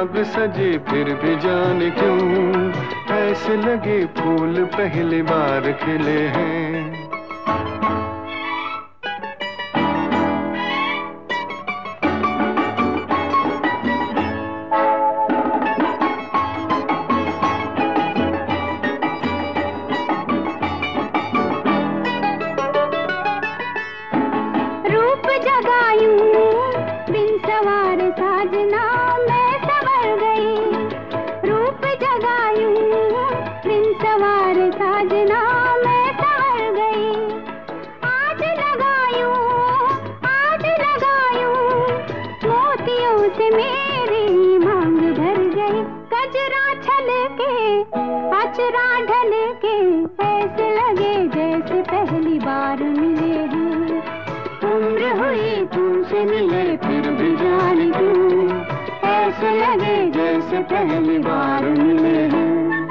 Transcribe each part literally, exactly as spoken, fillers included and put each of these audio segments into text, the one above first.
बाग सजे फिर भी जाने क्यों, ऐसे लगे फूल पहली बार खिले हैं। अचरा ढल के ऐसे लगे जैसे पहली बार मिले हैं। उम्र हुई तुमसे मिले फिर भी जाने क्यों, ऐसे लगे जैसे पहली बार मिले हैं।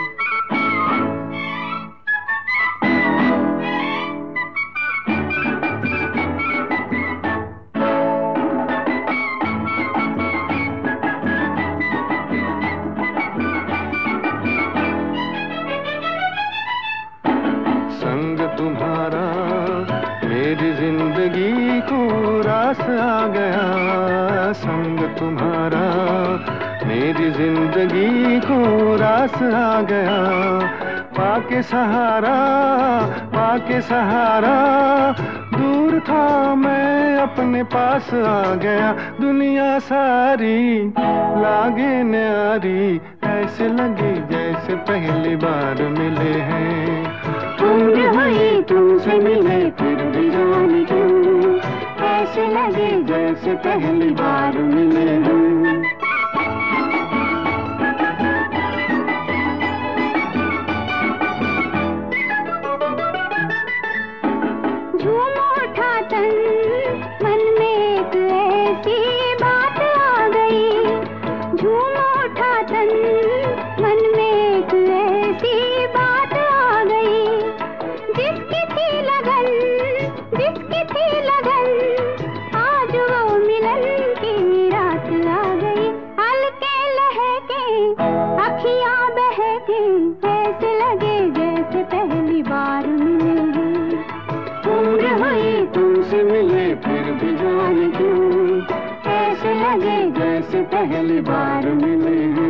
संग तुम्हारा मेरी जिंदगी को रास आ गया, संग तुम्हारा मेरी जिंदगी को रास आ गया। पाके सहारा पाके सहारा दूर था मैं अपने पास आ गया। दुनिया सारी लागे न्यारी, ऐसे लगे जैसे पहली बार मिले हैं। उम्र हुई तुमसे मिले फिर भी जाने क्यों, ऐसे लगे जैसे पहली बार मिले हैं। झूम उठा तन मन में एक ऐसी बात आ गई, झूम उठा तन मन में एक ऐसी बात आ गई। जिसकी थी लगन जिसकी थी लगन आज वो मिलन की रात आ गई। हल्के लहके अखियां बहके ऐसे लगे जैसे पहली बार मिले हैं। उम्र हुई तुमसे मिले फिर भी जाने क्यों, ऐसे लगे जैसे पहली बार मिले हैं।